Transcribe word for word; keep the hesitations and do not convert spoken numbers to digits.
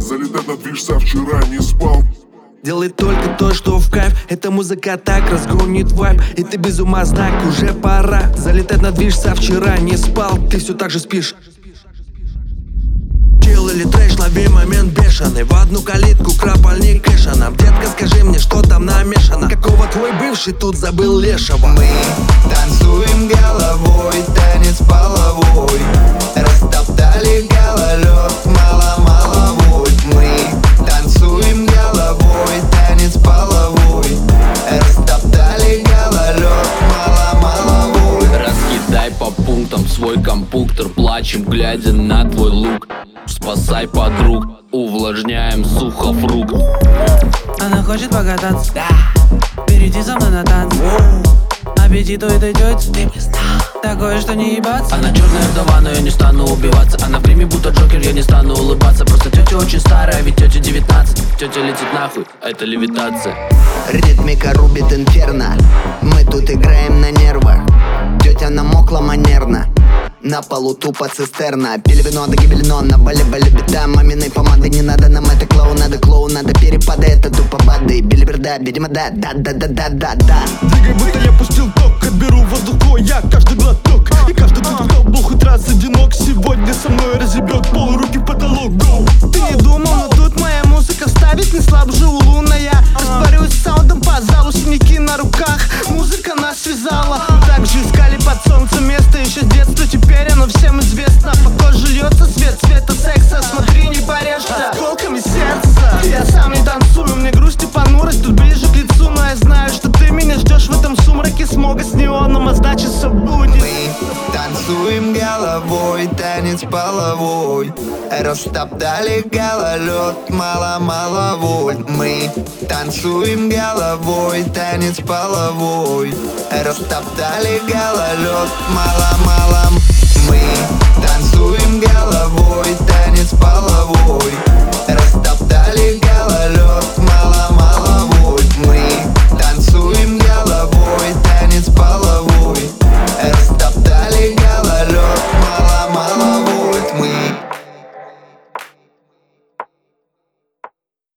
Залетать на движ, со вчера не спал. Делай только то, что в кайф. Эта музыка так разгонит вайб. И ты без ума, знак, уже пора. Залетать на движ, со вчера не спал. Ты все так же спишь. Чил или трэш, лови момент бешеный. В одну калитку крапальник кэшаном. Детка, скажи мне, что там намешано. Какого твой бывший тут забыл лешего? Мы танцуем головой, танец половой. Растоптали гололед, мало-мало вольт. Мы танцуем головой, танец половой. Растоптали гололед, мало-мало вольт. Раскидай по пунктам свой компьютер. Плачем, глядя на твой лук. Спасай подруг, увлажняем сухофрукт. Она хочет покататься, да. Перейти со мной на танцы. Аппетит у этой тети, ты не знал. Такое, что не ебаться. Она черная вдова, но я не стану убиваться. Она в гриме будто Джокер, я не стану улыбаться. Просто тетя очень старая, ведь тетя девятнадцать. Тетя летит нахуй, это левитация. Ритмика рубит инферно. Мы тут играем на нервах. Тетя намокла манерно. На полу тупо цистерна. Пили вино до гибели, но на бале-бале беда. Маминой помады не надо, нам это клоунада. Клоунада, перепады, это тупо бады. Билиберда, видимо, да, да-да-да-да-да-да. Двигай, будто я пустил ток. Отберу воздух твой, я каждый глоток. И каждый твой кто был хоть раз одинок. Сегодня со мной разъебет пол, руки в потолок. Go. Ты не думал, но тут моя музыка ставит не слабже у лунная. Растворюсь саундом по залу, синяки на руках. Музыка нас связала. Так же искали под солнцем место еще с детства. Теперь оно всем известно. По коже льется свет, цвета секса. Смотри, не порежься осколками сердца. Я сам не танцую, мне грусть и понурость тут ближе к лицу. Но я знаю, что ты меня ждешь в этом сумраке смога с неоном, а значит все будет. Мы танцуем головой, танец половой. Растоптали гололед, мало-мало вольт. Мы танцуем головой, танец половой. Растоптали гололед, мало-мало